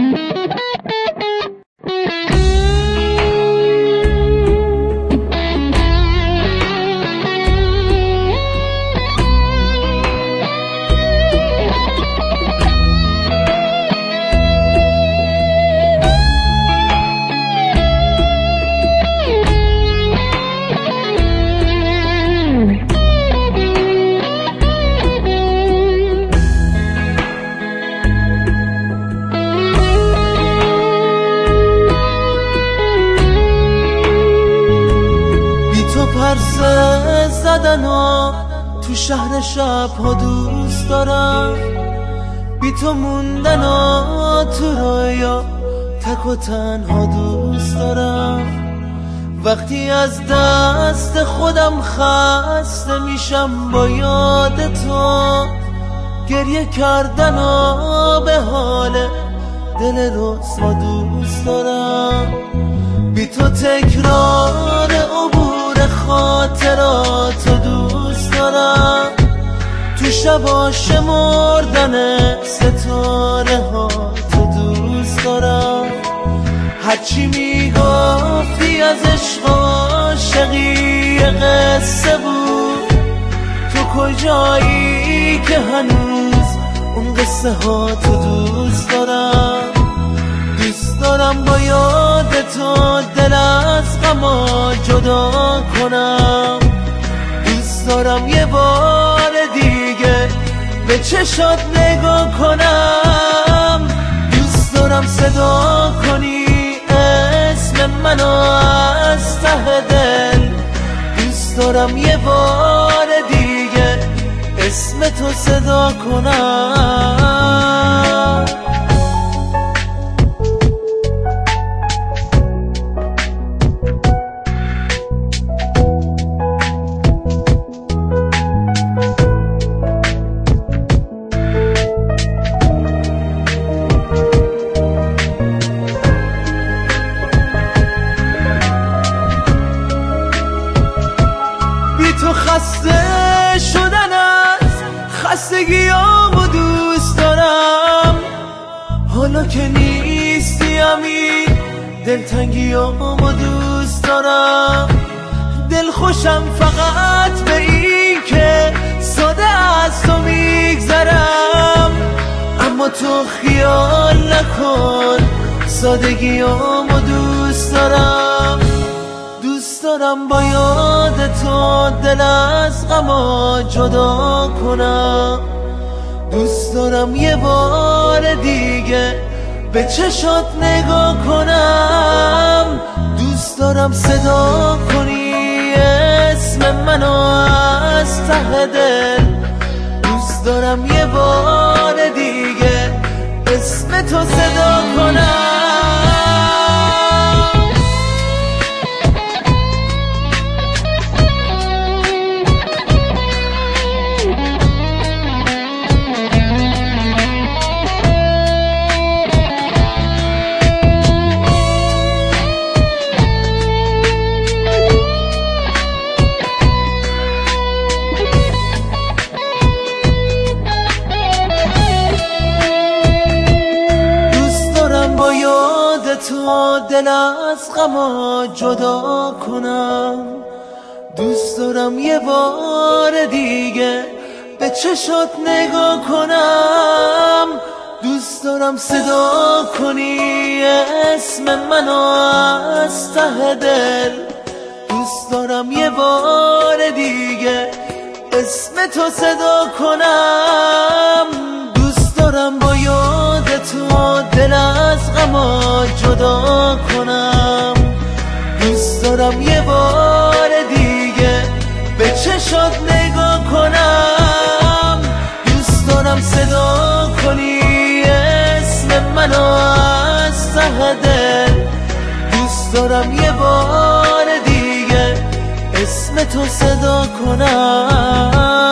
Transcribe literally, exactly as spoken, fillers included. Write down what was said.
پرسه زدن ها تو شهر شب ها دوست دارم، بی تو موندن ها تو رویا تک و تنها دوست دارم. وقتی از دست خودم خسته میشم با یاد تو، گریه کردن ها به حال دل رسوا دوست دارم. بی تو تکرار عبور خاطراتو دوست دارم، تو شبا شمردن ستاره ها تو دوست دارم. هرچی میگفتی از عشق عاشقی قصه بود، تو کجایی که هنوز اون قصه ها تو دوست دارم. دوست دارم با یاد تو دل از غما جدا کنم، دوست دارم یه بار دیگه به چشات نگاه کنم. دوست دارم صدا کنی اسم منو از ته دل، دوست دارم یه بار دیگه اسم تو صدا کنم. تو خسته شدن از خستگیامو دوست دارم، حالا که نیستی امین دلتنگیامو دوست دارم. دل خوشم فقط به این که ساده از تو میگذرم، اما تو خیال نکن سادگیامو دوست دارم. دوست دارم با یاد تو دل از غما جدا کنم، دوست دارم یه بار دیگه به چشات نگاه کنم. دوست دارم صدا کنی اسم منو از ته دل، دوست دارم یه بار دیگه اسم تو صدا کنم. با یاد تو دل از غما جدا کنم، دوست دارم یه بار دیگه به چشات نگاه کنم. دوست دارم صدا کنی اسم منو از ته دل، دوست دارم یه بار دیگه اسم تو صدا کنم. دوست دارم با یاد تو دل از غما جدا کنم، دوست دارم یه بار دیگه به چشات نگاه کنم. دوست دارم صدا کنی اسم منو از ته دل، دوست دارم یه بار دیگه اسم تو صدا کنم.